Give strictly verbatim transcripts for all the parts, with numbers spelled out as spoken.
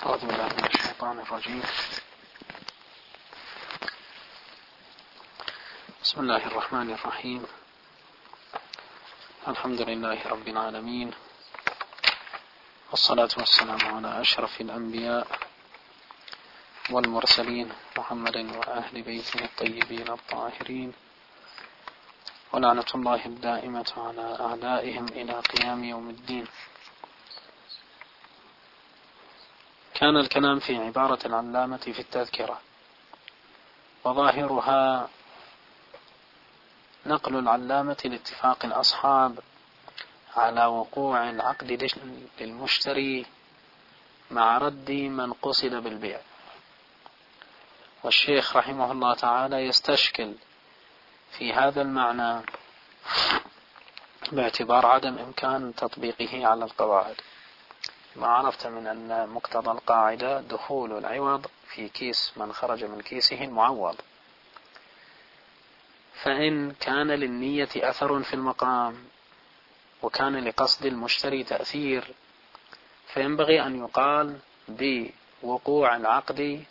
أعوذ بالله من الشيطان الرجيم. بسم الله الرحمن الرحيم. الحمد لله رب العالمين، والصلاة والسلام على أشرف الأنبياء والمرسلين محمد وأهل بيته الطيبين الطاهرين، ولعنة الله الدائمة على أعدائهم إلى قيام يوم الدين. كان الكلام في عبارة العلامة في التذكرة، وظاهرها نقل العلامة لاتفاق الأصحاب على وقوع العقد للمشتري مع رد من قصد بالبيع، والشيخ رحمه الله تعالى يستشكل في هذا المعنى باعتبار عدم إمكان تطبيقه على القواعد. ما عرفت من أن مقتضى القاعدة دخول العوض في كيس من خرج من كيسه المعوض، فإن كان للنية أثر في المقام وكان لقصد المشتري تأثير، فينبغي أن يقال بوقوع العقد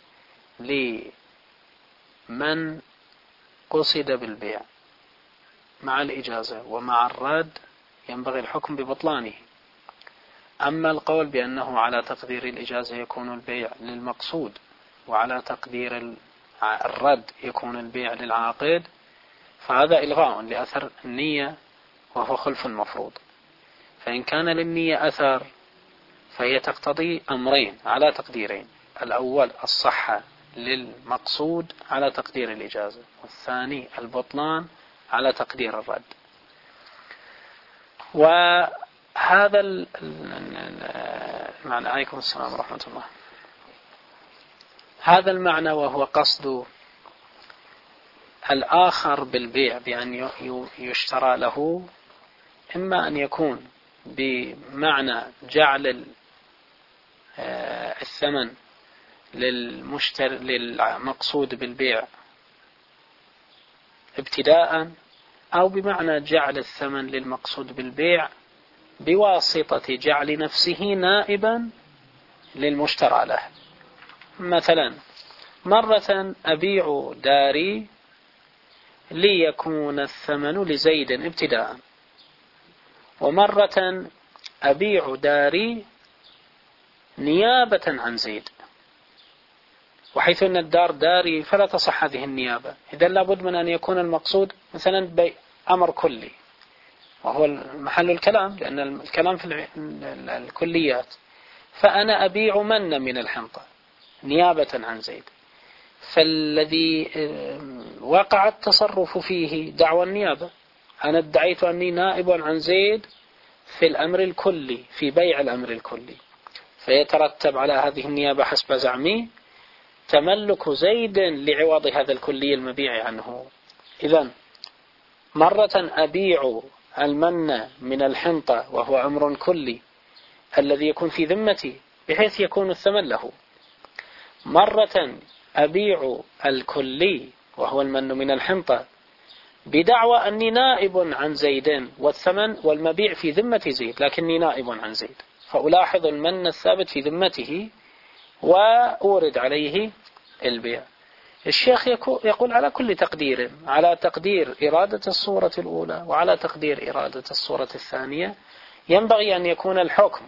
لمن قصد بالبيع مع الإجازة، ومع الرد ينبغي الحكم ببطلانه. أما القول بأنه على تقدير الإجازة يكون البيع للمقصود، وعلى تقدير الرد يكون البيع للعاقد، فهذا إلغاء لأثر النية، وهو خلف المفروض. فإن كان للنية أثر فهي تقتضي أمرين على تقديرين: الأول الصحة للمقصود على تقدير الإجازة، والثاني البطلان على تقدير الرد. وهذا المعنى عليكم السلام ورحمة الله. هذا المعنى وهو قصد الآخر بالبيع بأن يشترى له، إما أن يكون بمعنى جعل الثمن للمشتر للمقصود بالبيع ابتداء، أو بمعنى جعل الثمن للمقصود بالبيع بواسطة جعل نفسه نائبا للمشترى له. مثلا مرة أبيع داري ليكون الثمن لزيد ابتداء، ومرة أبيع داري نيابة عن زيد، وحيث أن الدار داري فلا تصح هذه النيابة. إذا لابد من أن يكون المقصود مثلا بأمر كلي، وهو محل الكلام، لأن الكلام في الكليات. فأنا أبيع من من الحنطة نيابة عن زيد، فالذي وقع التصرف فيه دعوى النيابة. أنا ادعيت أني نائب عن زيد في الأمر الكلي، في بيع الأمر الكلي، فيترتب على هذه النيابة حسب زعمي تملك زيد لعوض هذا الكلي المبيع عنه. إذن مرة أبيع المن من الحنطة وهو أمر كلي الذي يكون في ذمتي بحيث يكون الثمن له، مرة أبيع الكلي وهو المن من الحنطة بدعوى أني نائب عن زيد، والثمن والمبيع في ذمة زيد لكني نائب عن زيد، فألاحظ المن الثابت في ذمته وأورد عليه البيع. الشيخ يقول على كل تقدير، على تقدير إرادة الصورة الأولى وعلى تقدير إرادة الصورة الثانية، ينبغي أن يكون الحكم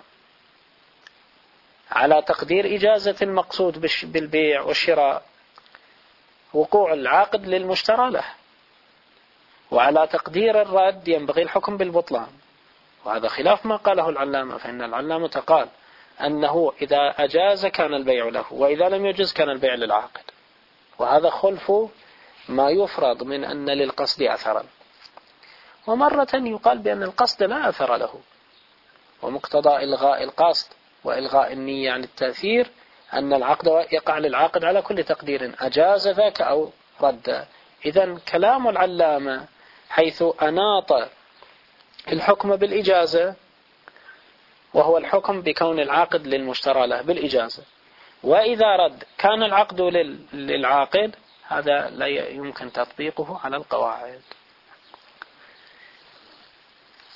على تقدير إجازة المقصود بالبيع والشراء وقوع العقد للمشترى له، وعلى تقدير الرد ينبغي الحكم بالبطلان. وهذا خلاف ما قاله العلامة، فإن العلامة قال أنه إذا أجاز كان البيع له، وإذا لم يجز كان البيع للعاقد، وهذا خلف ما يفرض من أن للقصد أثرا. ومرة يقال بأن القصد لا أثر له، ومقتضى إلغاء القصد وإلغاء النية عن التأثير أن العقد يقع للعاقد على كل تقدير أجاز ذاك أو رد. إذن كلام العلامة حيث أناط الحكم بالإجازة، وهو الحكم بكون العاقد للمشترى له بالإجازة، وإذا رد كان العقد للعاقد، هذا لا يمكن تطبيقه على القواعد.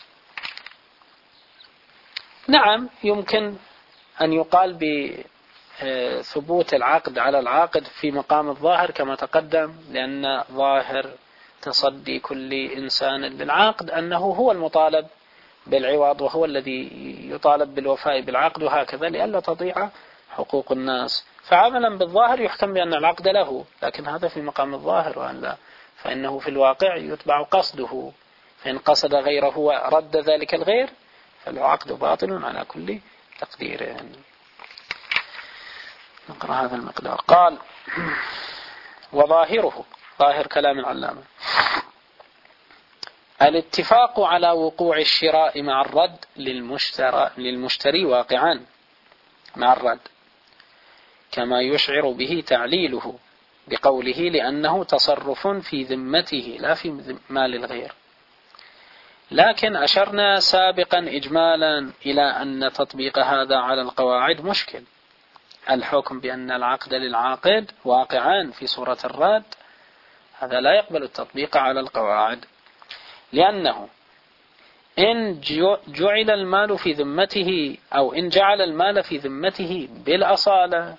نعم يمكن أن يقال ثبوت العقد على العاقد في مقام الظاهر كما تقدم، لأن ظاهر تصدي كل إنسان للعقد أنه هو المطالب بالعوض وهو الذي يطالب بالوفاء بالعقد، وهكذا لئلا تضيع حقوق الناس. فعملا بالظاهر يحكم بأن العقد له، لكن هذا في مقام الظاهر، وأن لا فإنه في الواقع يتبع قصده، فإن قصد غيره ورد ذلك الغير فالعقد باطل على كل تقدير. نقرأ هذا المقدار. قال: وظاهره، ظاهر كلام العلامة، الاتفاق على وقوع الشراء مع الرد للمشترى للمشتري واقعا مع الرد، كما يشعر به تعليله بقوله لأنه تصرف في ذمته لا في مال الغير. لكن أشرنا سابقا إجمالا إلى أن تطبيق هذا على القواعد مشكل. الحكم بأن العقد للعاقد واقعا في صورة الرد هذا لا يقبل التطبيق على القواعد، لأنه إن جعل المال في ذمته أو إن جعل المال في ذمته بالأصالة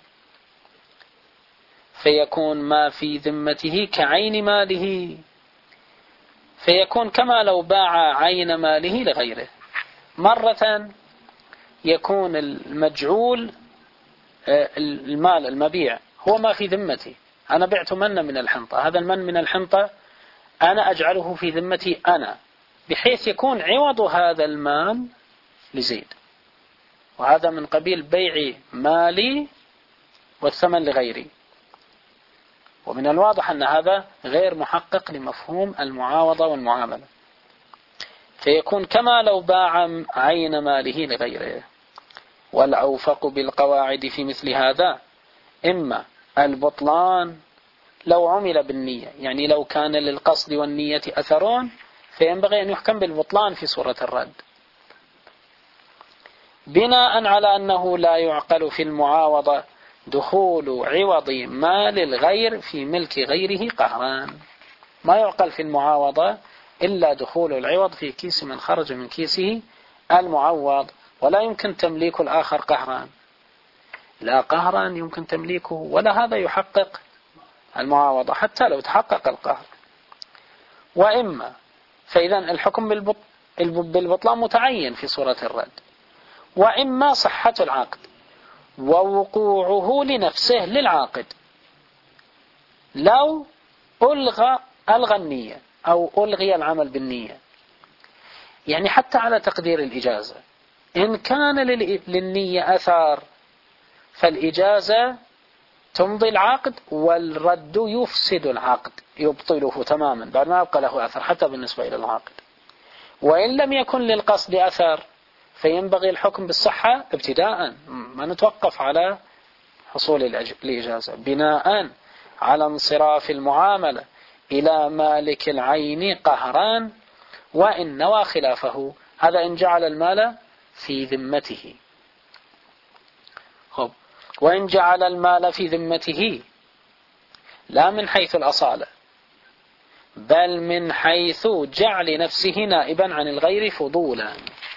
فيكون ما في ذمته كعين ماله، فيكون كما لو باع عين ماله لغيره. مرة يكون المجعول المال المبيع هو ما في ذمتي، أنا بعت من من الحنطة، هذا المن من الحنطة أنا أجعله في ذمتي أنا، بحيث يكون عوض هذا المال لزيد، وهذا من قبيل بيع مالي والثمن لغيري. ومن الواضح أن هذا غير محقق لمفهوم المعاوضة والمعاملة، فيكون كما لو باع عين ماله لغيره. والأوفق بالقواعد في مثل هذا إما البطلان لو عمل بالنية، يعني لو كان للقصد والنية أثرون فينبغي أن يحكم بالبطلان في صورة الرد، بناء على أنه لا يعقل في المعاوضة دخول عوض مال الغير في ملك غيره قهران. ما يعقل في المعاوضة إلا دخول العوض في كيس من خرج من كيسه المعوض، ولا يمكن تمليك الآخر قهران، لا قهران يمكن تمليكه ولا هذا يحقق المعاوضة حتى لو تحقق القهر. وإما فإذا الحكم بالبطلان متعين في صورة الرد، وإما صحة العقد ووقوعه لنفسه للعاقد لو ألغى ألغى النية أو ألغي العمل بالنية. يعني حتى على تقدير الإجازة، إن كان للنية أثار فالإجازة تمضي العقد والرد يفسد العقد يبطله تماما بعد ما يبقى له أثر حتى بالنسبة إلى العقد. وإن لم يكن للقصد أثر فينبغي الحكم بالصحة ابتداء، ما نتوقف على حصول الإجازة، بناء على انصراف المعاملة إلى مالك العين قهران، وإن نوى خلافه، هذا إن جعل المال في ذمته. خب. وإن جعل المال في ذمته لا من حيث الأصالة بل من حيث جعل نفسه نائبا عن الغير فضولا.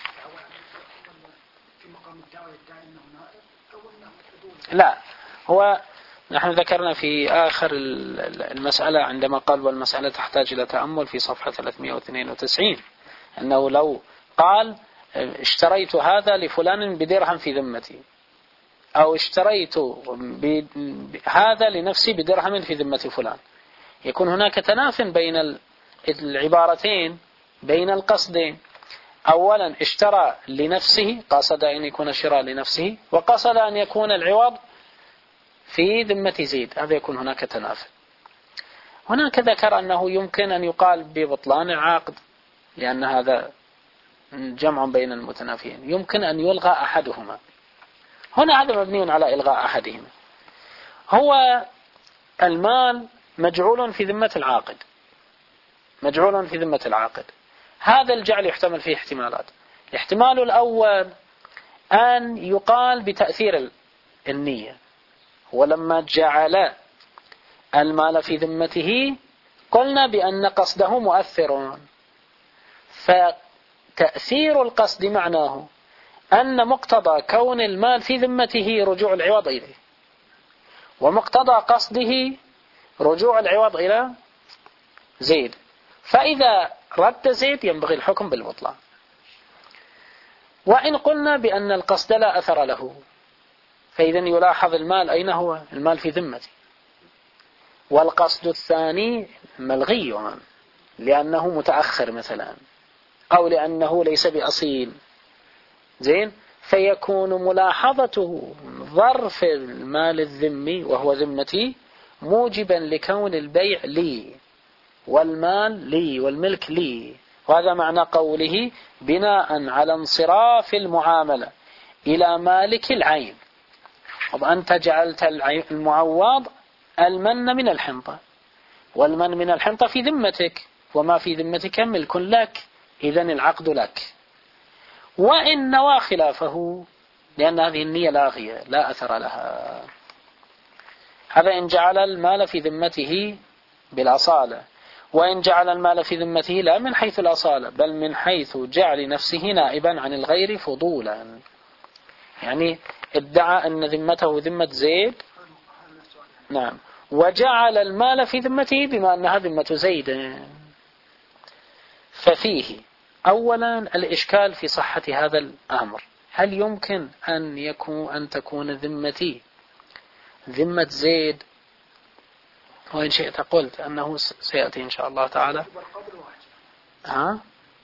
لا، هو نحن ذكرنا في آخر المسألة عندما قال والمسألة تحتاج إلى تأمل في صفحة ثلاثمائة واثنين وتسعين أنه لو قال اشتريت هذا لفلان بدرهم في ذمتي، أو اشتريت هذا لنفسي بدرهم في ذمة فلان، يكون هناك تناف بين العبارتين بين القصدين. أولا اشترى لنفسه، قصد أن يكون الشراء لنفسه، وقصد أن يكون العوض في ذمة زيد، هذا يكون هناك تناف. هناك ذكر أنه يمكن أن يقال ببطلان العقد لأن هذا جمع بين المتنافين، يمكن أن يلغى أحدهما. هنا هذا مبني على إلغاء أحدهما. هو المال مجعول في ذمة العاقد، مجعول في ذمة العاقد، هذا الجعل يحتمل فيه احتمالات. الاحتمال الأول أن يقال بتأثير النية، ولما جعل المال في ذمته قلنا بأن قصده مؤثر، فتأثير القصد معناه أن مقتضى كون المال في ذمته رجوع العوض إليه، ومقتضى قصده رجوع العوض إلى زيد، فإذا رد زيد ينبغي الحكم بالبطلان. وإن قلنا بأن القصد لا أثر له، فإذا يلاحظ المال أين هو؟ المال في ذمته، والقصد الثاني ملغي لأنه متأخر مثلا، أو لأنه ليس بأصيل، زين، فيكون ملاحظته ظرف المال الذمي وهو ذمتي موجبا لكون البيع لي والمال لي والملك لي. وهذا معنى قوله بناء على انصراف المعاملة إلى مالك العين. وأنت جعلت المعوض المن من الحنطة، والمن من الحنطة في ذمتك، وما في ذمتك ملك لك، إذن العقد لك. وإن نوى خلافه، لأن هذه النية لاغية لا أثر لها. هذا إن جعل المال في ذمته بالأصالة. وإن جعل المال في ذمته لا من حيث الأصالة، بل من حيث جعل نفسه نائبا عن الغير فضولا، يعني ادعى أن ذمته ذمة زيد، نعم، وجعل المال في ذمته بما أنها ذمة زيد. ففيه أولا الإشكال في صحة هذا الأمر. هل يمكن أن يكون أن تكون ذمتي ذمة زيد؟ وإن شئت قلت أنه سيأتي إن شاء الله تعالى. ها؟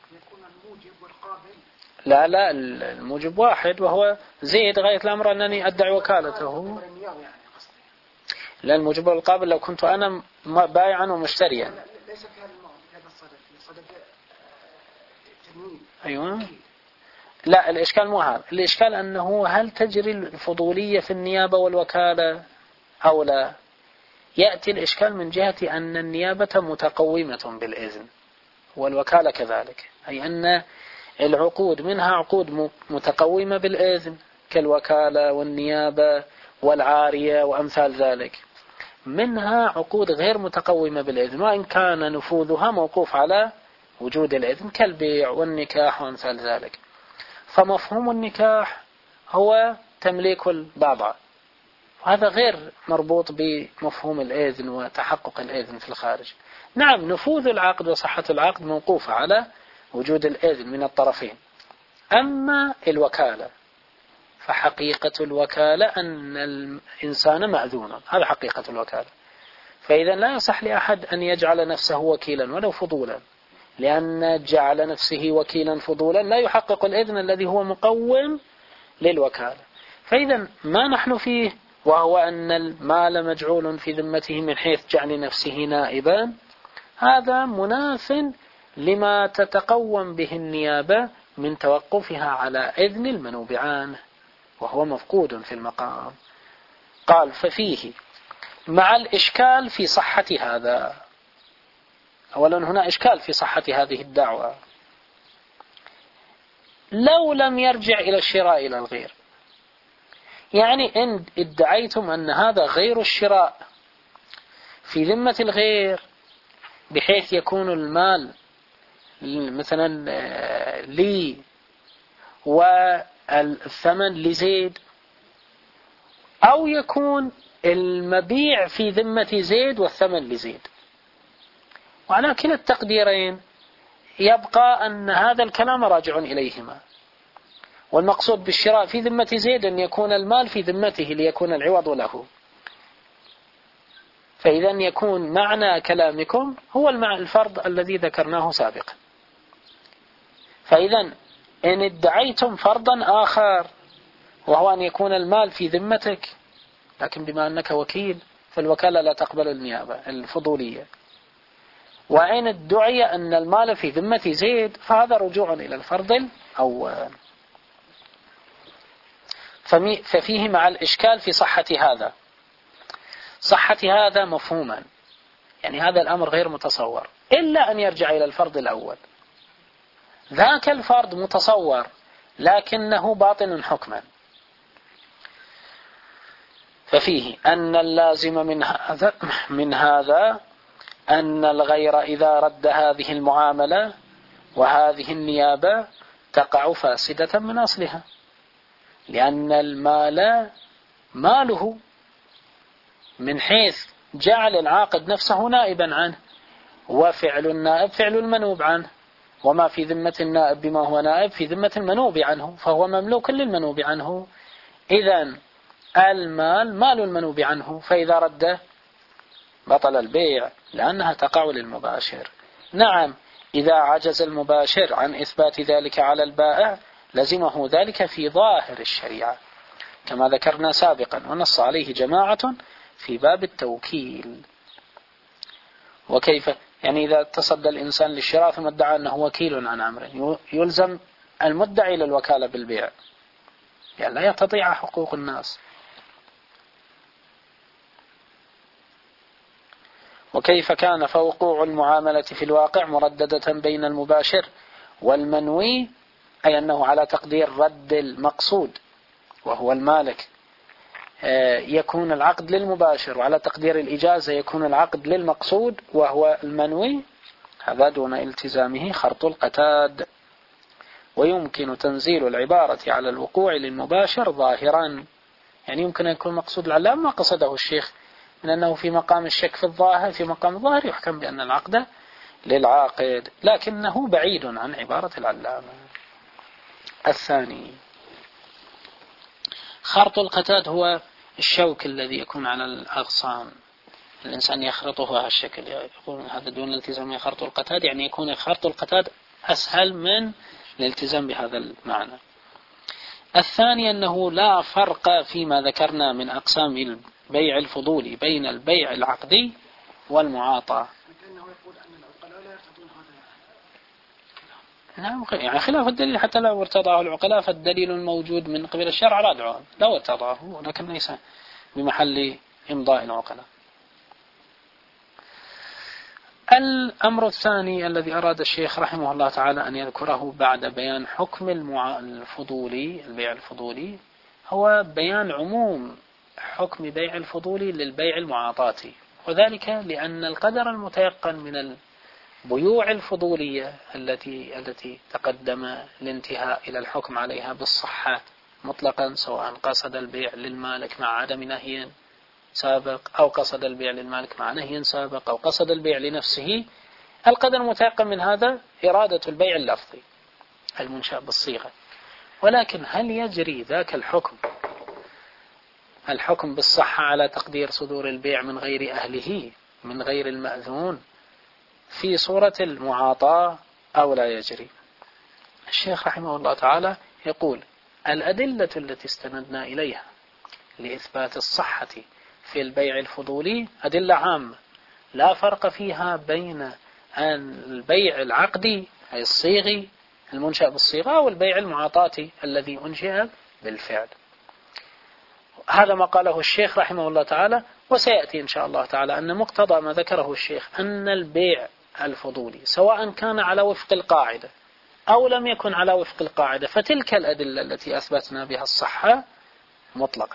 لا لا، الموجب واحد وهو زيد، غاية الأمر أنني أدعي وكالته. لا، الموجب القابل لو كنت أنا بايعا ومشتريا. ليس في هذا الموضوع، في هذا الصدد، صدد تنوين. أيوة. لا، الإشكال مو هذا، الإشكال أنه هل تجري الفضولية في النيابة والوكالة أو لا؟ يأتي الإشكال من جهة أن النيابة متقومة بالإذن والوكالة كذلك، أي أن العقود منها عقود متقومة بالإذن كالوكالة والنيابة والعارية وأمثال ذلك، منها عقود غير متقومة بالإذن وإن كان نفوذها موقوف على وجود الإذن كالبيع والنكاح وأمثال ذلك. فمفهوم النكاح هو تمليك البعض، وهذا غير مربوط بمفهوم الإذن وتحقق الإذن في الخارج. نعم، نفوذ العقد وصحة العقد موقوفة على وجود الإذن من الطرفين. أما الوكالة فحقيقة الوكالة أن الإنسان مأذون، هذا حقيقة الوكالة. فإذا لا يصح لأحد أن يجعل نفسه وكيلا ولو فضولا، لأن جعل نفسه وكيلا فضولا لا يحقق الإذن الذي هو مقوم للوكالة. فإذا ما نحن فيه وهو أن المال مجعول في ذمته من حيث جعل نفسه نائبا، هذا مناف لما تتقوم به النيابة من توقفها على إذن المنوب عنه، وهو مفقود في المقام. قال ففيه مع الإشكال في صحة هذا. أولا هنا إشكال في صحة هذه الدعوة. لو لم يرجع إلى الشراء إلى الغير، يعني إن ادعيتم أن هذا غير الشراء في ذمة الغير بحيث يكون المال مثلا لي والثمن لزيد، أو يكون المبيع في ذمة زيد والثمن لزيد، وعلى كلا التقديرين يبقى أن هذا الكلام راجع إليهما، والمقصود بالشراء في ذمة زيد أن يكون المال في ذمته ليكون العوض له. فإذا يكون معنى كلامكم هو الفرض الذي ذكرناه سابقا. فإذا إن ادعيتم فرضا آخر وهو أن يكون المال في ذمتك، لكن بما أنك وكيل فالوكالة لا تقبل النيابة الفضولية، وإن ادعي أن المال في ذمة زيد فهذا رجوع إلى الفرض الأول. ففيه مع الإشكال في صحة هذا. صحة هذا مفهوما، يعني هذا الأمر غير متصور إلا أن يرجع إلى الفرض الأول. ذاك الفرض متصور لكنه باطن حكما. ففيه أن اللازم من هذا من هذا أن الغير إذا رد هذه المعاملة وهذه النيابة تقع فاسدة من أصلها، لأن المال ماله من حيث جعل العاقد نفسه نائبا عنه، وفعل النائب فعل المنوب عنه، وما في ذمة النائب بما هو نائب في ذمة المنوب عنه، فهو مملوك للمنوب عنه. إذن المال مال المنوب عنه، فإذا رده بطل البيع لأنها تقع للمباشر. نعم، إذا عجز المباشر عن إثبات ذلك على البائع لزمه ذلك في ظاهر الشريعة كما ذكرنا سابقا، ونص عليه جماعة في باب التوكيل. وكيف يعني إذا تصدى الإنسان للشراء ثم ادعى أنه وكيل عن أمر، يلزم المدعي للوكالة بالبيع، يعني لا يتضيع حقوق الناس. وكيف كان فوقوع المعاملة في الواقع مرددة بين المباشر والمنوي، أي أنه على تقدير رد المقصود وهو المالك يكون العقد للمباشر، وعلى تقدير الإجازة يكون العقد للمقصود وهو المنوي، هذا دون التزامه خرط القتاد. ويمكن تنزيل العبارة على الوقوع للمباشر ظاهرا، يعني يمكن أن يكون مقصود العلام ما قصده الشيخ من أنه في مقام الشك في الظاهر، في مقام الظاهر يحكم بأن العقد للعاقد، لكنه بعيد عن عبارة العلامة. الثاني خرط القتاد هو الشوك الذي يكون على الأغصان، الإنسان يخرطه بهذا الشكل، يقول هذا دون الالتزام خرط القتاد، يعني يكون خرط القتاد أسهل من الالتزام بهذا المعنى. الثاني أنه لا فرق فيما ذكرنا من أقسام البيع الفضولي بين البيع العقدي والمعاطاة. نعم، يعني خلاف الدليل حتى لو ارتضاه العقلاء فالدليل الموجود من قبل الشرع رادعه لو ارتضاه، ولكن ليس بمحل إمضاء العقلاء. الأمر الثاني الذي أراد الشيخ رحمه الله تعالى أن يذكره بعد بيان حكم المع... الفضولي البيع الفضولي هو بيان عموم حكم بيع الفضولي للبيع المعاطاتي، وذلك لأن القدر المتيقن من البيوع الفضولية التي التي تقدم الانتهاء إلى الحكم عليها بالصحة مطلقا، سواء قصد البيع للمالك مع عدم نهي سابق أو قصد البيع للمالك مع نهي سابق أو قصد البيع لنفسه، القدر المتيقن من هذا إرادة البيع اللفظي المنشأ بالصيغة. ولكن هل يجري ذاك الحكم الحكم بالصحة على تقدير صدور البيع من غير أهله من غير المأذون في صورة المعاطاة أو لا يجري؟ الشيخ رحمه الله تعالى يقول الأدلة التي استندنا إليها لإثبات الصحة في البيع الفضولي أدلة عامة لا فرق فيها بين البيع العقدي أي الصيغي المنشأ بالصيغة والبيع المعاطاتي الذي أنشئ بالفعل. هذا ما قاله الشيخ رحمه الله تعالى، وسيأتي إن شاء الله تعالى أن مقتضى ما ذكره الشيخ أن البيع الفضولي سواء كان على وفق القاعدة أو لم يكن على وفق القاعدة فتلك الأدلة التي أثبتنا بها الصحة مطلقة.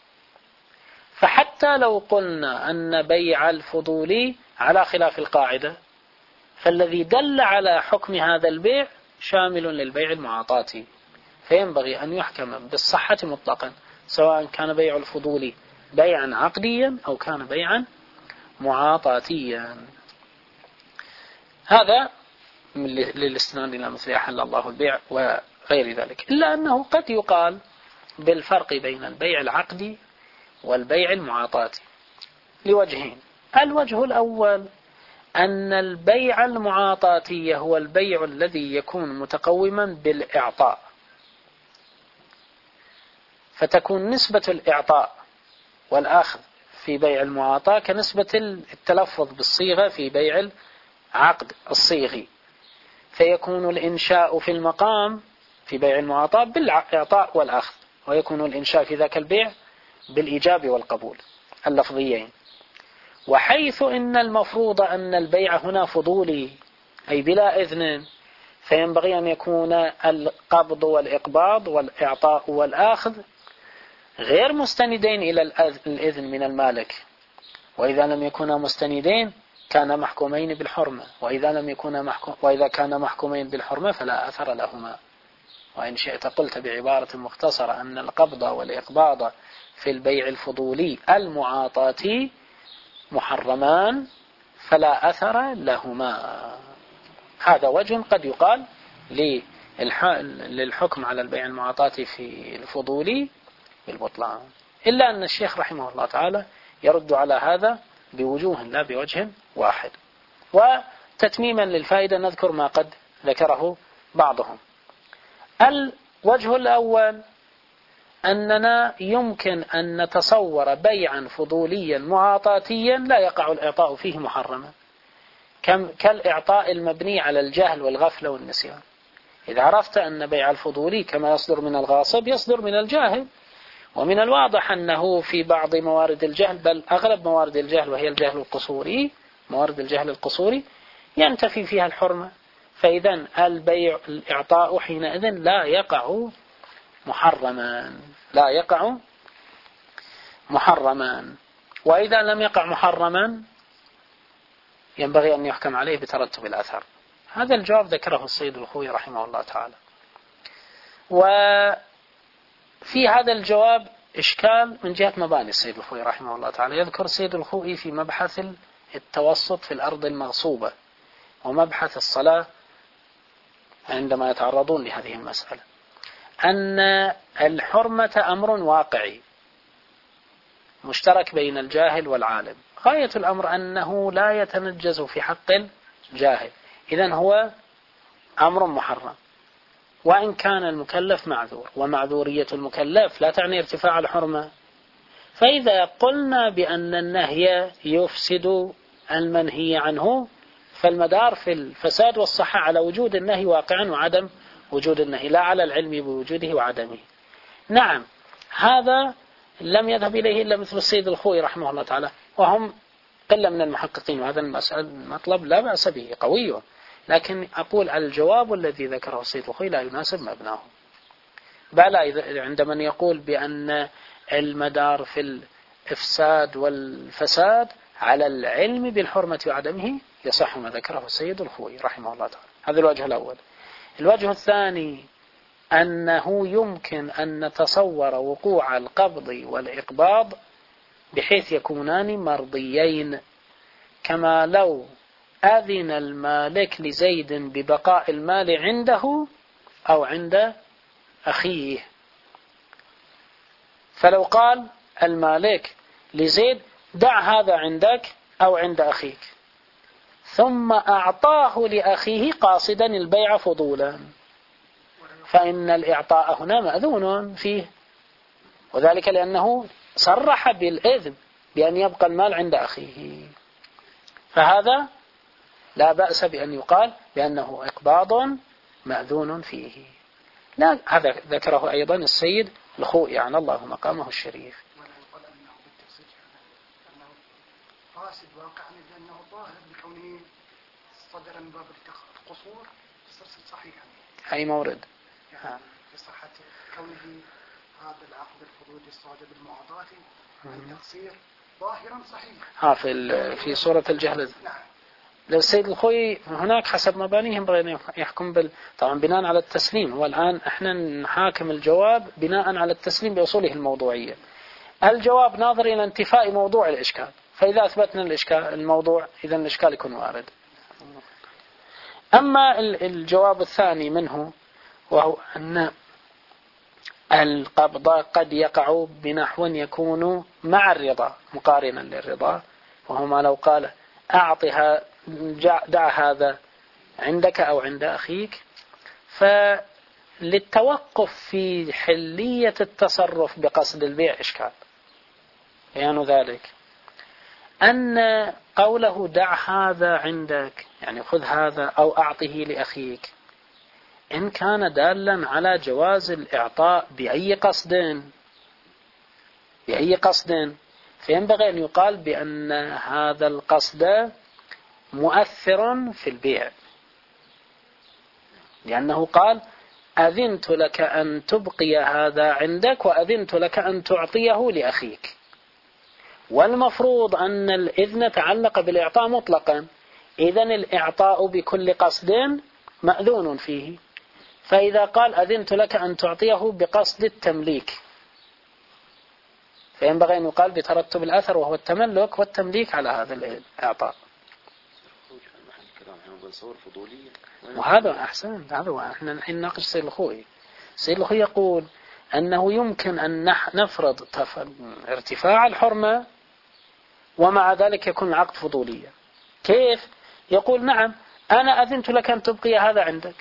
فحتى لو قلنا أن بيع الفضولي على خلاف القاعدة فالذي دل على حكم هذا البيع شامل للبيع المعاطاتي، فينبغي أن يحكم بالصحة مطلقا سواء كان بيع الفضولي بيعا عقديا أو كان بيعا معاطاتيا. هذا للاستناد إلى مثل أحل الله البيع وغير ذلك، إلا أنه قد يقال بالفرق بين البيع العقدي والبيع المعاطاتي لوجهين. الوجه الأول أن البيع المعاطاتي هو البيع الذي يكون متقوما بالإعطاء، فتكون نسبة الإعطاء والأخذ في بيع المعاطاة كنسبة التلفظ بالصيغة في بيع العقد الصيغي، فيكون الإنشاء في المقام في بيع المعاطاة بالإعطاء والأخذ، ويكون الإنشاء في ذاك البيع بالإيجاب والقبول اللفظيين. وحيث إن المفروض أن البيع هنا فضولي أي بلا إذن، فينبغي أن يكون القبض والإقباض والإعطاء والأخذ غير مستندين إلى الإذن من المالك، وإذا لم يكونا مستندين كان محكومين بالحرمة، وإذا لم يكونا محكوم وإذا كان محكومين بالحرمة فلا أثر لهما. وإن شئت قلت بعبارة مختصرة أن القبض والإقباض في البيع الفضولي المعاطاتي محرمان فلا أثر لهما. هذا وجه قد يقال للحكم على البيع المعاطاتي في الفضولي بالبطلان، إلا أن الشيخ رحمه الله تعالى يرد على هذا بوجوه لا بوجه واحد. وتتميما للفائدة نذكر ما قد ذكره بعضهم. الوجه الأول أننا يمكن أن نتصور بيعا فضوليا معاطاتيا لا يقع الإعطاء فيه محرما، كالإعطاء المبني على الجهل والغفلة والنسيان. إذا عرفت أن بيع الفضولي كما يصدر من الغاصب يصدر من الجاهل، ومن الواضح أنه في بعض موارد الجهل، بل أغلب موارد الجهل وهي الجهل القصوري، موارد الجهل القصوري ينتفي فيها الحرمة، فإذا البيع الإعطاء حينئذ لا يقع محرما، لا يقع محرما. وإذا لم يقع محرما ينبغي أن يحكم عليه بترتب الأثر. هذا الجواب ذكره السيد الخوئي رحمه الله تعالى. وفي هذا الجواب إشكال من جهة مباني السيد الخوئي رحمه الله تعالى. يذكر السيد الخوئي في مبحث التوسط في الأرض المغصوبة ومبحث الصلاة عندما يتعرضون لهذه المسألة أن الحرمة أمر واقعي مشترك بين الجاهل والعالم، غاية الأمر أنه لا يتنجز في حق الجاهل، إذن هو أمر محرم وإن كان المكلف معذور، ومعذورية المكلف لا تعني ارتفاع الحرمة. فإذا قلنا بأن النهي يفسد المنهي عنه فالمدار في الفساد والصحة على وجود النهي واقعا وعدم وجود النهي، لا على العلم بوجوده وعدمه. نعم، هذا لم يذهب إليه إلا مثل السيد الخوئي رحمه الله تعالى، وهم قلة من المحققين، وهذا المطلب لا بأس به قوي، لكن أقول الجواب الذي ذكره السيد الخوئي لا يناسب مبناه. بل عند من يقول بأن المدار في الإفساد والفساد على العلم بالحرمة وعدمه يصح ما ذكره السيد الخوئي رحمه الله تعالى. هذا الوجه الأول. الوجه الثاني أنه يمكن أن نتصور وقوع القبض والإقباض بحيث يكونان مرضيين، كما لو أذن المالك لزيد ببقاء المال عنده أو عند أخيه. فلو قال المالك لزيد دع هذا عندك أو عند أخيك، ثم أعطاه لأخيه قاصدا البيع فضولا، فإن الإعطاء هنا مأذون فيه، وذلك لأنه صرح بالإذن بأن يبقى المال عند أخيه، فهذا لا بأس بأن يقال بأنه إقباض مأذون فيه. لا، هذا ذكره أيضا السيد الخوئي عن الله مقامه الشريف. ولا يقال أنه بالتفسير أنه فاسد واقعا لأنه ظاهر بكونه صدر من باب القصور يصير صحيحا. أي مورد يعني في صحة كونه هذا العقد الفضولي الصادر بالمعاضات التقصير ظاهرا صحيح. ها في في صورة الجهل. نعم. للسيد الخوئي هناك حسب مبانيهم بغينا يحكم بال طبعا بناء على التسليم، والآن احنا نحاكم الجواب بناء على التسليم بأصوله الموضوعية. الجواب ناظر إلى انتفاء موضوع الإشكال، فإذا أثبتنا الإشكال الموضوع إذا الإشكال يكون وارد. أما الجواب الثاني منه وهو أن القبض قد يقع بنحو يكون مع الرضا مقارنا للرضا، وهو ما لو قال أعطها دع هذا عندك أو عند أخيك، فللتوقف في حلية التصرف بقصد البيع إشكال. بيان ذلك أن قوله دع هذا عندك يعني خذ هذا أو أعطه لأخيك إن كان دالا على جواز الإعطاء بأي قصد بأي قصد فينبغي أن يقال بأن هذا القصد مؤثر في البيع، لأنه قال أذنت لك أن تبقي هذا عندك وأذنت لك أن تعطيه لأخيك، والمفروض أن الإذن تعلق بالإعطاء مطلقا، إذن الإعطاء بكل قصد مأذون فيه. فإذا قال أذنت لك أن تعطيه بقصد التمليك فينبغي أن يقال بترتب الأثر وهو التملك والتمليك على هذا الإعطاء. وهذا أحسن، هذا هو احنا الحين نناقش سيد الخوي. سيد الخوي يقول أنه يمكن أن نفرض ارتفاع الحرمة ومع ذلك يكون العقد فضوليا. كيف؟ يقول نعم أنا أذنت لك أن تبقي هذا عندك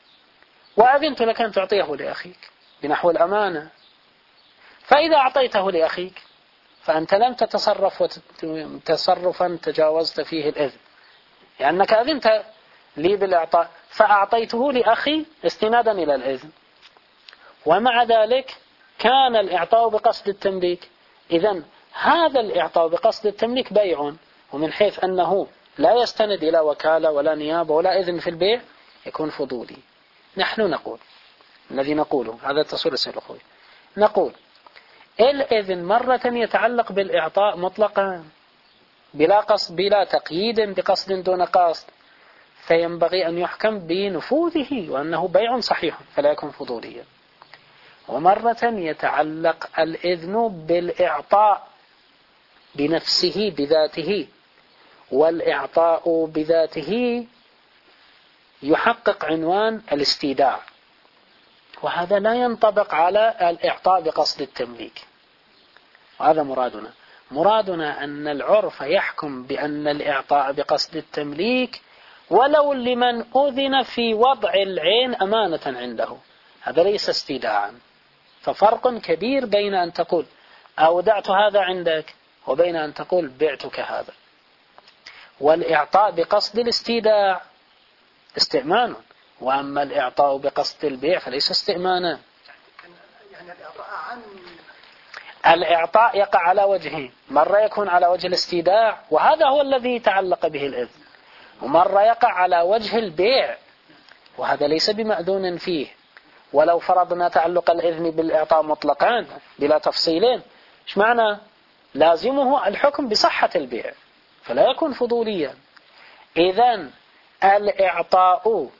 وأذنت لك أن تعطيه لأخيك بنحو الأمانة، فإذا أعطيته لأخيك فأنت لم تتصرف تصرفا تجاوزت فيه الإذن، لأنك يعني أذنت لي بالإعطاء فأعطيته لأخي استنادا إلى الإذن، ومع ذلك كان الإعطاء بقصد التمليك. إذن هذا الإعطاء بقصد التمليك بيع، ومن حيث أنه لا يستند إلى وكالة ولا نيابة ولا إذن في البيع يكون فضولي. نحن نقول الذي نقوله هذا التصوير السيد الأخوي، نقول الإذن مرة يتعلق بالإعطاء مطلقا بلا قصد بلا تقييد بقصد دون قصد، فينبغي أن يحكم بنفوذه وأنه بيع صحيح فلا يكون فضوليا. ومرة يتعلق الإذن بالإعطاء بنفسه بذاته، والإعطاء بذاته يحقق عنوان الاستيداع، وهذا لا ينطبق على الإعطاء بقصد التمليك. وهذا مرادنا مرادنا أن العرف يحكم بأن الإعطاء بقصد التمليك ولو لمن أذن في وضع العين أمانة عنده، هذا ليس استيداعا. ففرق كبير بين أن تقول أودعت هذا عندك وبين أن تقول بعتك هذا. والإعطاء بقصد الاستيداع استئمان، وأما الإعطاء بقصد البيع فليس استئمانا. يعني الإعطاء عن الإعطاء يقع على وجهين، مرة يكون على وجه الاستيداع وهذا هو الذي يتعلق به الإذن، ومرة يقع على وجه البيع وهذا ليس بمأذون فيه. ولو فرضنا تعلق الإذن بالإعطاء مطلقا بلا تفصيلين، إيش معنى؟ لازمه الحكم بصحة البيع فلا يكون فضوليا. إذن الإعطاء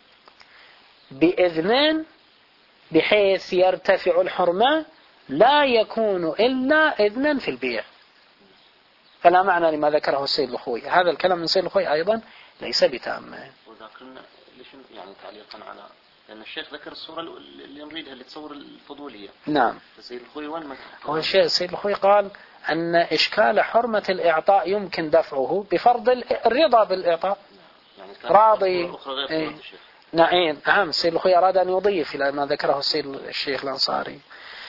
بإذن بحيث يرتفع الحرمة لا يكون إلا إذنا في البيع، فلا معنى لما ذكره السيد الخوي. هذا الكلام من السيد الخوي أيضا ليس بتام. وذكرنا ليش يعني تعليقا على لأن الشيخ ذكر الصورة اللي نريدها اللي تصور الفضولية. نعم. السيد الخوي وين ما هو الشيخ السيد الخوي قال أن إشكال حرمة الإعطاء يمكن دفعه بفرض الرضا بالإعطاء. يعني راضي. إيه. نعم. نعم. السيد الخوي أراد أن يضيف إلى ما ذكره السيد الشيخ الأنصاري.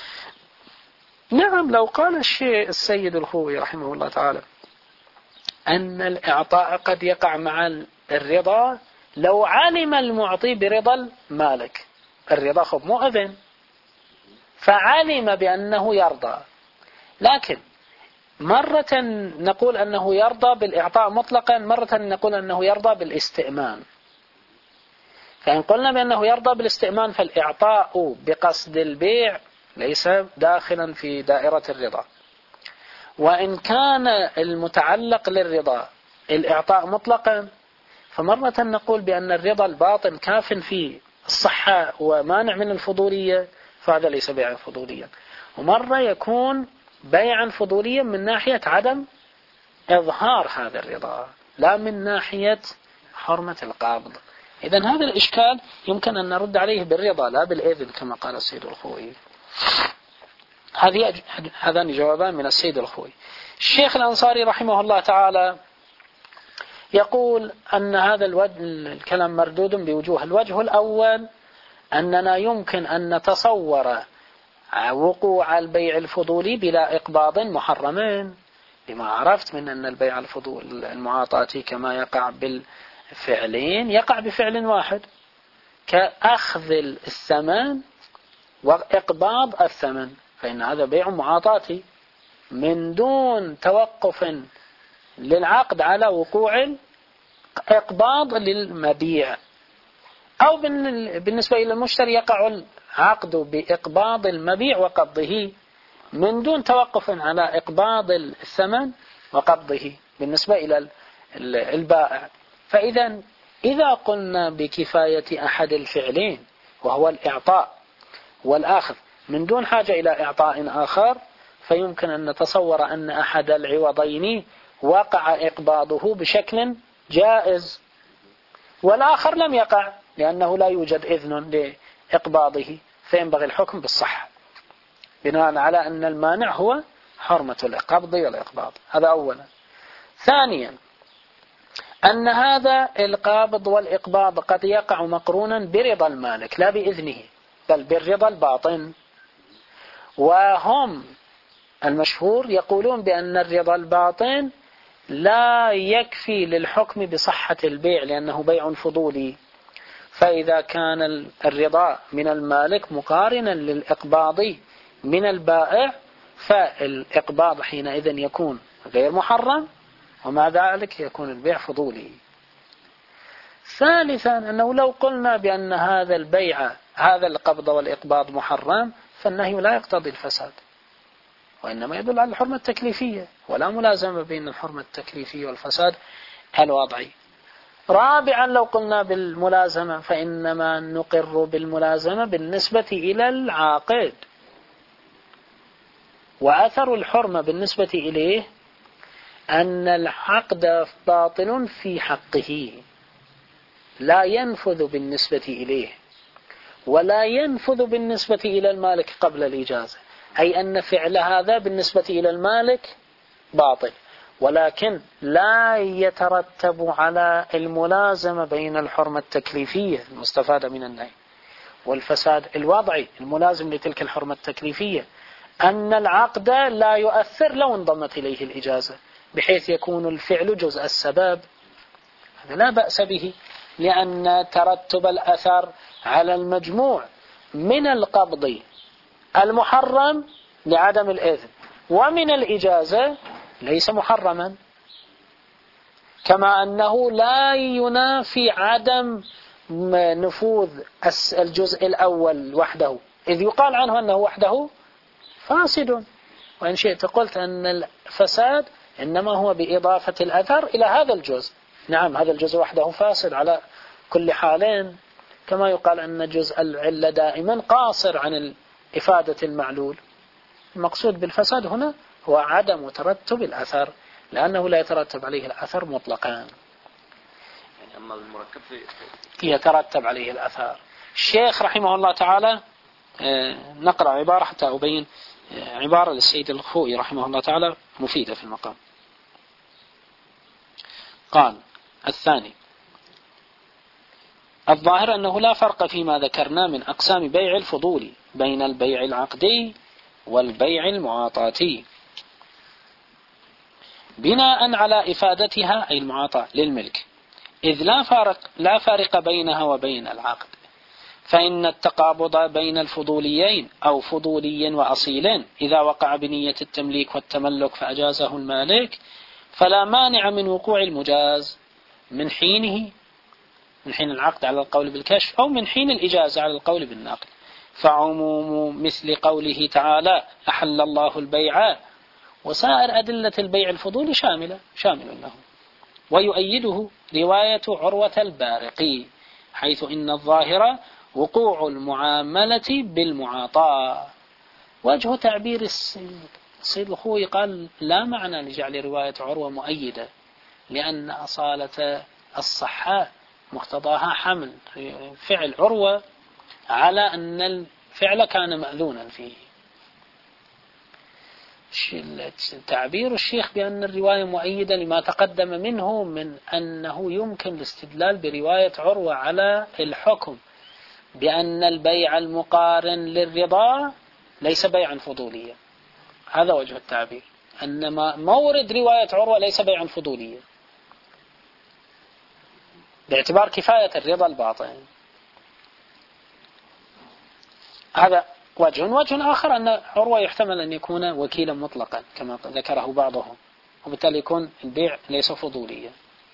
نعم. لو قال الشيء السيد الخوي رحمه الله تعالى أن الإعطاء قد يقع مع الرضا، لو علم المعطي برضا المالك، الرضا خب مو أذن، فعلم بأنه يرضى، لكن مرة نقول أنه يرضى بالإعطاء مطلقا، مرة نقول أنه يرضى بالاستئمان. فإن قلنا بأنه يرضى بالاستئمان فالإعطاء بقصد البيع ليس داخلا في دائرة الرضا. وإن كان المتعلق للرضا الإعطاء مطلقا فمرة نقول بأن الرضا الباطن كاف في الصحة ومانع من الفضولية فهذا ليس بيعا فضوليا، ومرة يكون بيعا فضوليا من ناحية عدم إظهار هذا الرضا لا من ناحية حرمة القابض. إذن هذا الإشكال يمكن أن نرد عليه بالرضا لا بالإذن كما قال السيد الخوي. هذه هذان جوابان من السيد الخوي. الشيخ الأنصاري رحمه الله تعالى يقول أن هذا الوجه الكلام مردود بوجوه. الوجه الأول أننا يمكن أن نتصور وقوع البيع الفضولي بلا إقباض محرمين، لما عرفت من أن البيع الفضول المعاطاتي كما يقع بالفعلين يقع بفعل واحد كأخذ الثمن وإقباض الثمن، فإن هذا بيع معاطاتي من دون توقف للعقد على وقوع إقباض للمبيع. أو بالنسبة إلى المشتري يقع العقد بإقباض المبيع وقبضه من دون توقف على إقباض الثمن وقبضه بالنسبة إلى البائع. فإذا إذا قلنا بكفاية أحد الفعلين وهو الإعطاء والآخذ من دون حاجة إلى إعطاء آخر، فيمكن أن نتصور أن أحد العوضين وقع إقباضه بشكل جائز والآخر لم يقع لأنه لا يوجد إذن لإقباضه، فينبغي الحكم بالصحة بناء على أن المانع هو حرمة القبض والإقباض. هذا أولا. ثانيا أن هذا القابض والإقباض قد يقع مقرونا برضا المالك لا بإذنه بل بالرضا الباطن، وهم المشهور يقولون بأن الرضا الباطن لا يكفي للحكم بصحة البيع لأنه بيع فضولي، فإذا كان الرضا من المالك مقارنا للإقباض من البائع فالإقباض حينئذ يكون غير محرم ومع ذلك يكون البيع فضولي. ثالثا أنه لو قلنا بأن هذا البيع هذا القبض والإقباض محرم فالنهي لا يقتضي الفساد وإنما يدل على الحرمة التكليفية ولا ملازمة بين الحرمة التكليفية والفساد الوضعي. رابعا لو قلنا بالملازمة فإنما نقر بالملازمة بالنسبة إلى العاقد، وأثر الحرمة بالنسبة إليه أن العقد باطل في حقه لا ينفذ بالنسبة إليه ولا ينفذ بالنسبة إلى المالك قبل الإجازة، أي أن فعل هذا بالنسبة إلى المالك باطل، ولكن لا يترتب على الملازمة بين الحرمة التكليفية المستفادة من النهي والفساد الوضعي الملازم لتلك الحرمة التكليفية، أن العقد لا يؤثر لو انضمت إليه الإجازة بحيث يكون الفعل جزء السبب. هذا لا بأس به لأن ترتب الأثر على المجموع من القبض المحرم لعدم الإذن ومن الإجازة ليس محرما، كما أنه لا ينافي عدم نفوذ الجزء الأول وحده إذ يقال عنه أنه وحده فاسد، وإن شئت قلت أن الفساد إنما هو بإضافة الأثر إلى هذا الجزء. نعم هذا الجزء وحده فاسد على كل حال، كما يقال أن جزء العلة دائما قاصر عن إفادة المعلول. المقصود بالفساد هنا هو عدم ترتب الأثر لأنه لا يترتب عليه الأثر مطلقا، يعني أما المركب يترتب عليه الأثر. الشيخ رحمه الله تعالى نقرأ عبارة حتى أبين عبارة للسيد الخوئي رحمه الله تعالى مفيدة في المقام. قال: الثاني الظاهر أنه لا فرق فيما ذكرنا من أقسام بيع الفضول بين البيع العقدي والبيع المعاطاتي بناء على إفادتها أي المعاطاة للملك، إذ لا فارق, لا فارق بينها وبين العقد، فإن التقابض بين الفضوليين أو فضولي وأصيل إذا وقع بنية التمليك والتملك فأجازه المالك فلا مانع من وقوع المجاز من حينه من حين العقد على القول بالكشف أو من حين الإجازة على القول بالنقل. فعموم مثل قوله تعالى أحل الله البيع وسائر أدلة البيع الفضول شاملة شامل له. ويؤيده رواية عروة البارقي حيث إن الظاهر وقوع المعاملة بالمعاطاة. وجه تعبير السيد الخوي قال لا معنى لجعل رواية عروة مؤيدة لأن أصالة الصحة مقتضاها حمل فعل عروة على أن الفعل كان مأذونا فيه. تعبير الشيخ بأن الرواية مؤيدة لما تقدم منه من أنه يمكن الاستدلال برواية عروة على الحكم بأن البيع المقارن للرضا ليس بيعا فضوليا. هذا وجه التعبير، أن مورد رواية عروة ليس بيعا فضوليا باعتبار كفاية الرضا الباطن. هذا وجه. وجه آخر أن عروة يحتمل أن يكون وكيلا مطلقا كما ذكره بعضهم، وبالتالي يكون البيع ليس فضوليا.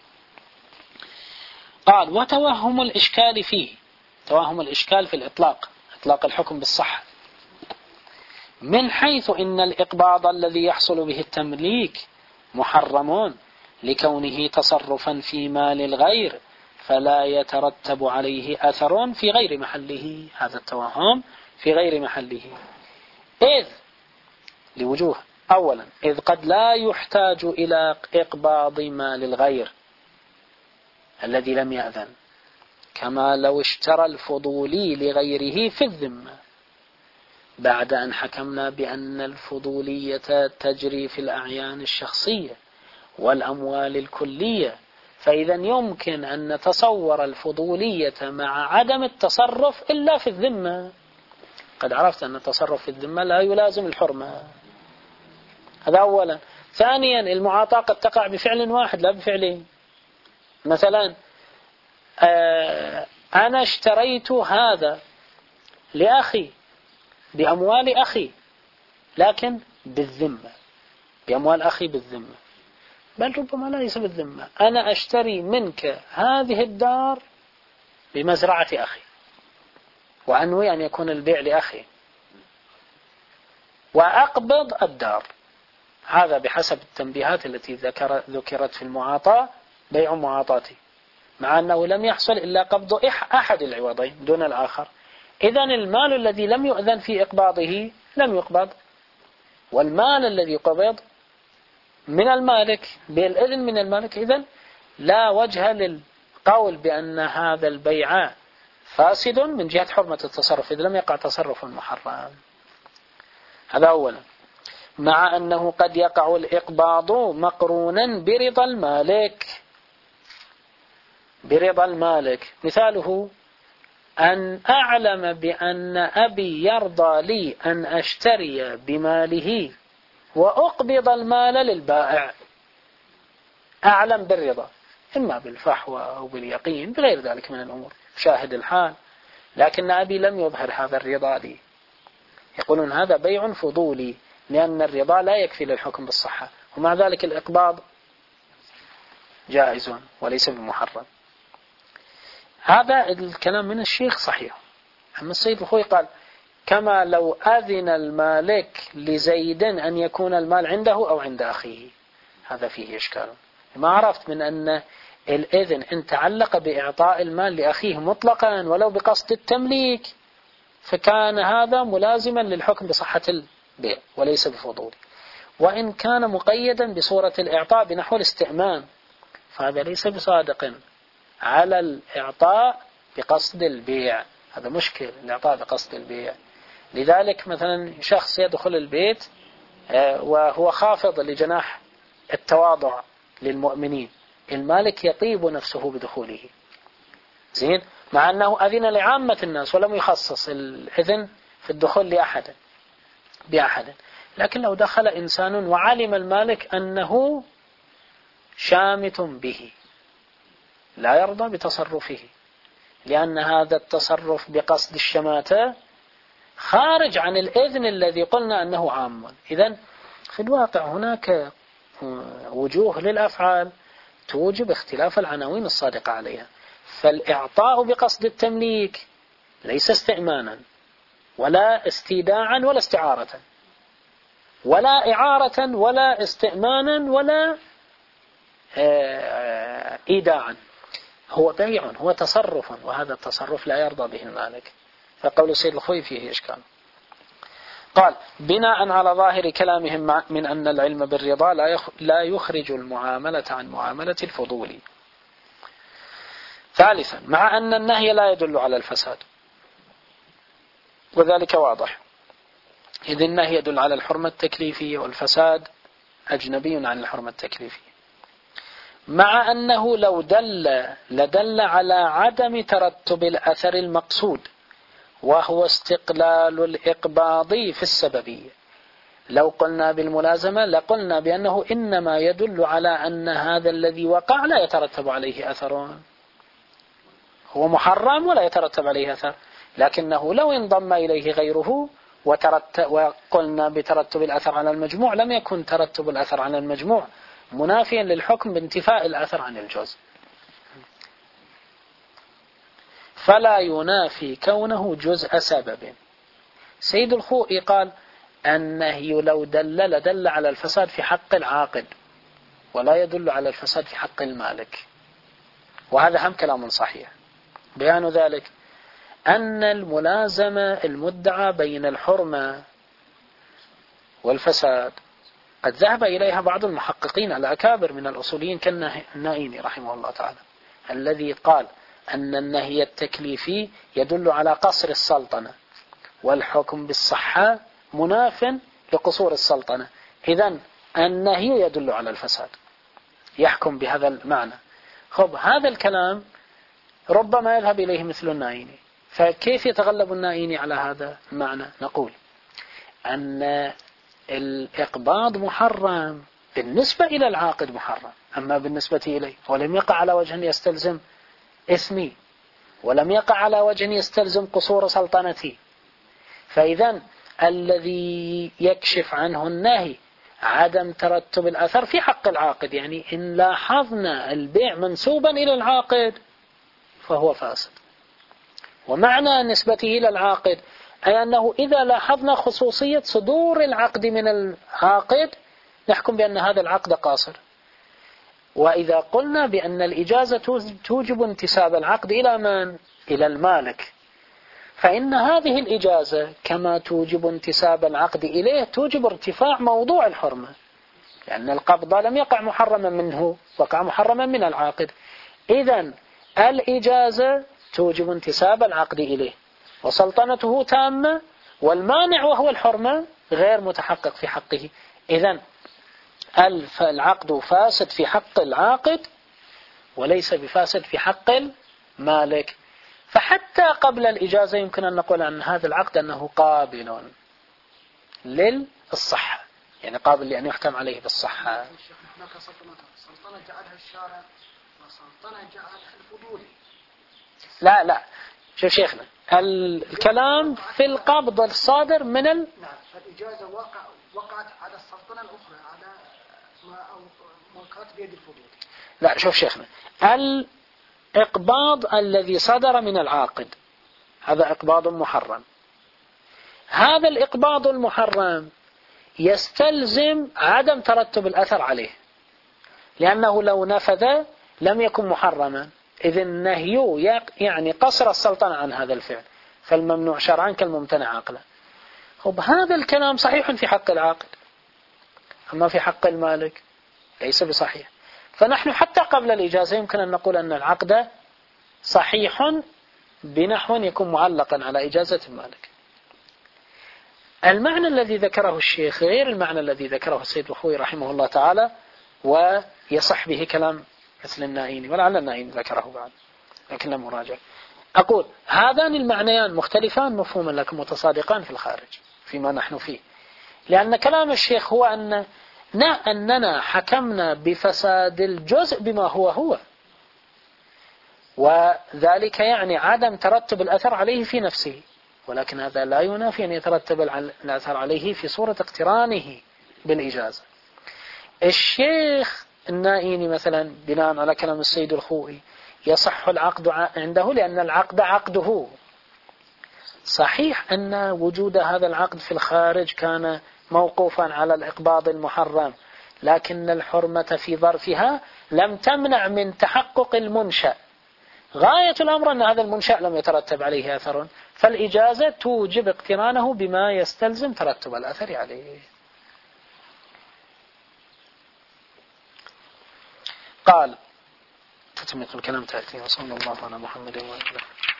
قال: وتوهم الإشكال فيه، توهم الإشكال في الإطلاق، إطلاق الحكم بالصحة، من حيث إن الإقباض الذي يحصل به التمليك محرم لكونه تصرفا في مال الغير فلا يترتب عليه أثر في غير محله. هذا التوهم في غير محله، إذ لوجوه. أولا، إذ قد لا يحتاج إلى إقباض مال الغير الذي لم يأذن، كما لو اشترى الفضولي لغيره في الذمة بعد أن حكمنا بأن الفضولية تجري في الأعيان الشخصية والأموال الكلية، فإذا يمكن أن نتصور الفضولية مع عدم التصرف إلا في الذمة. قد عرفت أن التصرف في الذمة لا يلازم الحرمة. هذا أولا. ثانيا، المعاطاة قد تقع بفعل واحد لا بفعلين. مثلا أنا اشتريت هذا لأخي بأموال أخي، لكن بالذمة، بأموال أخي بالذمة، بل ربما لا ليس بالذمة. أنا أشتري منك هذه الدار بمزرعة أخي، وأنوي أن يكون البيع لأخي، وأقبض الدار. هذا بحسب التنبيهات التي ذكر ذكرت في المعاطاة بيع معاطاتي، مع أنه لم يحصل إلا قبض أحد العوضين دون الآخر. إذن المال الذي لم يؤذن في إقباضه لم يقبض، والمال الذي قبض من المالك بالإذن من المالك. إذن لا وجه للقول بأن هذا البيع فاسد من جهة حرمة التصرف، إذ لم يقع تصرف محرم. هذا أولا. مع أنه قد يقع الإقباض مقرونا برضا المالك، برضا المالك. مثاله أن أعلم بأن أبي يرضى لي أن أشتري بماله وأقبض المال للبائع. أعلم بالرضا، إما بالفحوى أو باليقين بغير ذلك من الأمور، شاهد الحال، لكن أبي لم يظهر هذا الرضا لي. يقولون هذا بيع فضولي، لأن الرضا لا يكفي للحكم بالصحة، ومع ذلك الإقباض جائز وليس بمحرم. هذا الكلام من الشيخ صحيح. أما السيد الخوي قال كما لو أذن المالك لزيد أن يكون المال عنده أو عند أخيه، هذا فيه إشكال. ما عرفت من أن الإذن إن تعلق بإعطاء المال لأخيه مطلقا ولو بقصد التمليك، فكان هذا ملازما للحكم بصحة البيع وليس بفضول. وإن كان مقيدا بصورة الإعطاء بنحو الاستئمان، فهذا ليس بصادق على الإعطاء بقصد البيع. هذا مشكل، الإعطاء بقصد البيع. لذلك مثلا شخص يدخل البيت وهو خافض لجناح التواضع للمؤمنين، المالك يطيب نفسه بدخوله، زين، مع أنه أذن لعامة الناس ولم يخصص الإذن في الدخول لأحد بأحد. لكن لو دخل إنسان وعلم المالك أنه شامت به لا يرضى بتصرفه، لأن هذا التصرف بقصد الشماتة خارج عن الإذن الذي قلنا أنه عام. إذن في الواقع هناك وجوه للأفعال توجب اختلاف العناوين الصادقة عليها. فالإعطاء بقصد التمليك ليس استئمانا ولا استيداعا ولا استعارة ولا إعارة ولا استئمانا ولا إيداعا، هو بيع، هو تصرف، وهذا التصرف لا يرضى به المالك. فقول السيد الخوي فيه إشكال. قال بناء على ظاهر كلامهم من أن العلم بالرضا لا يخرج المعاملة عن معاملة الفضول. ثالثا، مع أن النهي لا يدل على الفساد، وذلك واضح، إذ النهي يدل على الحرمة التكليفية والفساد أجنبي عن الحرمة التكليفية. مع أنه لو دل لدل على عدم ترتب الأثر المقصود، وهو استقلال الإقباض في السببية. لو قلنا بالملازمة لقلنا بأنه إنما يدل على أن هذا الذي وقع لا يترتب عليه أثر، هو محرم ولا يترتب عليه أثر، لكنه لو انضم إليه غيره وترتب وقلنا بترتب الأثر على المجموع، لم يكن ترتب الأثر على المجموع منافيا للحكم بانتفاء الأثر عن الجزء، فلا ينافي كونه جزء سبب. سيد الخوئي قال النهي لو دل لدل على الفساد في حق العاقد ولا يدل على الفساد في حق المالك. وهذا هم كلام صحيح. بيان ذلك أن الملازمة المدعى بين الحرمة والفساد قد ذهب إليها بعض المحققين الأكابر من الأصوليين كالنائيني رحمه الله تعالى، الذي قال أن النهي التكليفي يدل على قصر السلطنة والحكم بالصحة مناف لقصور السلطنة، إذن النهي يدل على الفساد، يحكم بهذا المعنى. خب هذا الكلام ربما يذهب إليه مثل النائيني، فكيف يتغلب النائيني على هذا المعنى؟ نقول أن الإقباض محرم بالنسبة إلى العاقد محرم، أما بالنسبة إليه ولم يقع على وجه يستلزم اسمي، ولم يقع على وجه يستلزم قصور سلطنتي. فإذا الذي يكشف عنه النهي عدم ترتب الأثر في حق العاقد، يعني إن لاحظنا البيع منسوبا إلى العاقد فهو فاسد. ومعنى نسبته إلى العاقد أي أنه إذا لاحظنا خصوصية صدور العقد من العاقد نحكم بأن هذا العقد قاصر. وإذا قلنا بأن الإجازة توجب انتساب العقد إلى من؟ إلى المالك، فإن هذه الإجازة كما توجب انتساب العقد إليه توجب ارتفاع موضوع الحرمة، لأن القبض لم يقع محرما منه، وقع محرما من العاقد. إذن الإجازة توجب انتساب العقد إليه وسلطنته تامة، والمانع وهو الحرمة غير متحقق في حقه. إذن العقد فاسد في حق العاقد وليس بفاسد في حق المالك. فحتى قبل الإجازة يمكن أن نقول عن هذا العقد أنه قابل للصحة، يعني قابل لأن يحكم عليه بالصحة. هناك سلطنة سلطنة جعلها الشارع وسلطنة جعلها الفضولي. لا لا شوف شيخنا، الكلام في القبض الصادر من ال... نعم، فالإجازة وقع وقعت على السلطنة الأخرى، على ما أو ما كانت بيد الفضولي. لا شوف شيخنا، الإقباض الذي صدر من العاقد هذا إقباض محرم. هذا الإقباض المحرم يستلزم عدم ترتب الأثر عليه، لأنه لو نفذ لم يكن محرما، إذ النهي يعني قصر السلطنة عن هذا الفعل، فالممنوع شرعا كالممتنع عقلا. خب هذا الكلام صحيح في حق العاقد، أما في حق المالك ليس بصحيح. فنحن حتى قبل الإجازة يمكن أن نقول أن العقد صحيح بنحو يكون معلقا على إجازة المالك. المعنى الذي ذكره الشيخ غير المعنى الذي ذكره السيد الخوي رحمه الله تعالى، ويصح به كلام مثل النائيني، ولعل النائيني ذكره بعد لكن لم أراجع. أقول هذان المعنيان مختلفان مفهوما لكن متصادقان في الخارج فيما نحن فيه، لأن كلام الشيخ هو أن أننا حكمنا بفساد الجزء بما هو هو، وذلك يعني عدم ترتب الأثر عليه في نفسه، ولكن هذا لا ينافي أن يترتب الأثر عليه في صورة اقترانه بالإجازة. الشيخ النائيني مثلا بناء على كلام السيد الخوئي يصح العقد عنده لأن العقد عقده. صحيح أن وجود هذا العقد في الخارج كان موقوفا على الإقباض المحرم، لكن الحرمة في ظرفها لم تمنع من تحقق المنشأ. غاية الأمر أن هذا المنشأ لم يترتب عليه أثر، فالإجازة توجب اقترانه بما يستلزم ترتب الأثر عليه. قال تتمة الكلام تأتي. وصلى الله على محمد وآله.